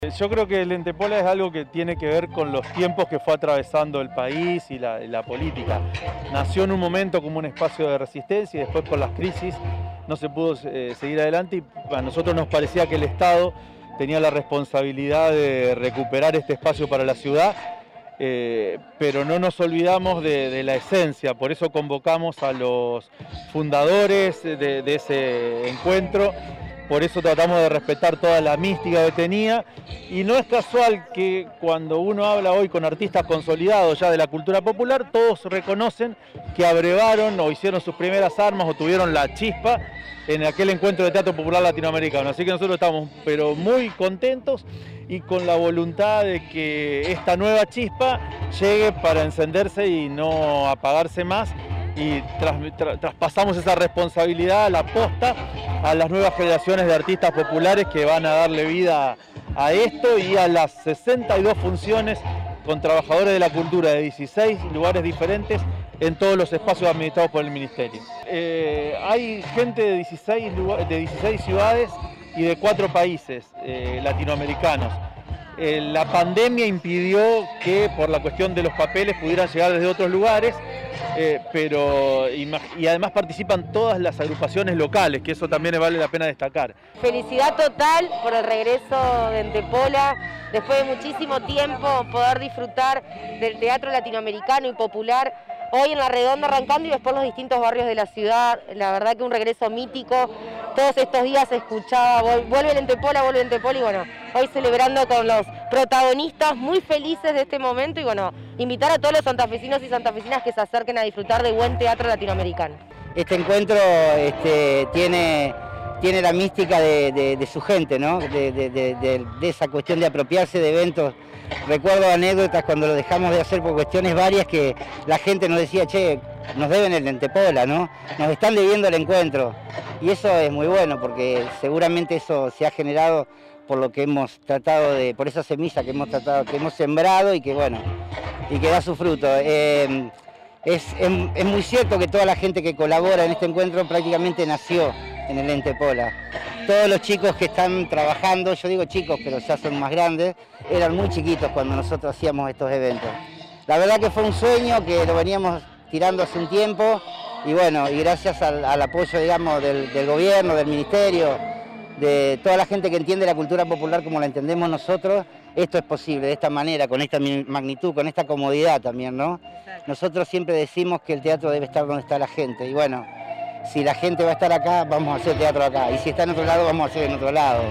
Yo creo que el Lentepola es algo que tiene que ver con los tiempos que fue atravesando el país y la política. Nació en un momento como un espacio de resistencia y después por las crisis no se pudo seguir adelante y a nosotros nos parecía que el Estado tenía la responsabilidad de recuperar este espacio para la ciudad, pero no nos olvidamos de la esencia, por eso convocamos a los fundadores de ese encuentro. Por eso tratamos de respetar toda la mística que tenía y no es casual que cuando uno habla hoy con artistas consolidados ya de la cultura popular, todos reconocen que abrevaron o hicieron sus primeras armas o tuvieron la chispa en aquel encuentro de teatro popular latinoamericano. Así que nosotros estamos pero muy contentos y con la voluntad de que esta nueva chispa llegue para encenderse y no apagarse más. Y traspasamos esa responsabilidad a la posta a las nuevas generaciones de artistas populares que van a darle vida a esto y a las 62 funciones con trabajadores de la cultura de 16 lugares diferentes en todos los espacios administrados por el Ministerio. Hay gente de 16 ciudades y de 4 países latinoamericanos. La pandemia impidió que por la cuestión de los papeles pudieran llegar desde otros lugares, y además participan todas las agrupaciones locales, que eso también vale la pena destacar. Felicidad total por el regreso de Lentepola, después de muchísimo tiempo poder disfrutar del teatro latinoamericano y popular, hoy en La Redonda arrancando y después los distintos barrios de la ciudad. La verdad que un regreso mítico. Todos estos días se escuchaba, vuelve Lentepola y bueno, hoy celebrando con los protagonistas muy felices de este momento y bueno, invitar a todos los santafesinos y santafesinas que se acerquen a disfrutar de buen teatro latinoamericano. Este encuentro tiene la mística de su gente, ¿no? De esa cuestión de apropiarse de eventos. Recuerdo anécdotas cuando lo dejamos de hacer por cuestiones varias que la gente nos decía, che, nos deben el Lentepola, ¿no? Nos están debiendo el encuentro. Y eso es muy bueno porque seguramente eso se ha generado por lo que hemos tratado por esa semilla que hemos sembrado y que bueno, y que da su fruto. Es muy cierto que toda la gente que colabora en este encuentro prácticamente nació en el Lentepola. Todos los chicos que están trabajando, yo digo chicos, pero ya son más grandes, eran muy chiquitos cuando nosotros hacíamos estos eventos. La verdad que fue un sueño que lo veníamos tirando hace un tiempo y bueno, y gracias al apoyo, digamos, del gobierno, del ministerio, de toda la gente que entiende la cultura popular como la entendemos nosotros, esto es posible de esta manera, con esta magnitud, con esta comodidad también, ¿no? Nosotros siempre decimos que el teatro debe estar donde está la gente y bueno, si la gente va a estar acá, vamos a hacer teatro acá y si está en otro lado, vamos a hacer en otro lado.